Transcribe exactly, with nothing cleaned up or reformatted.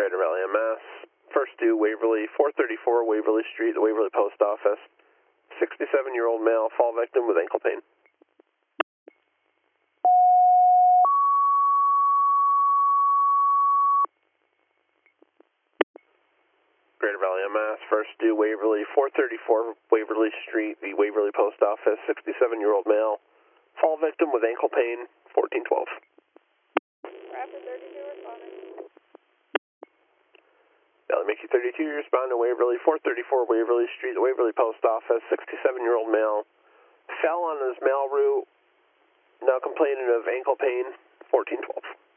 Greater Valley, Mass. First due Waverly, four thirty-four Waverly Street, the Waverly Post Office. sixty-seven-year-old male, fall victim with ankle pain. Greater Valley, Mass. First due Waverly, four thirty-four Waverly Street, the Waverly Post Office. sixty-seven-year-old male, fall victim with ankle pain, fourteen twelve. Rapid thirty-two responding. Valley Mickey thirty-two, you respond to Waverly, four thirty-four Waverly Street, the Waverly Post Office. sixty-seven-year-old male, fell on his mail route, now complaining of ankle pain, fourteen twelve.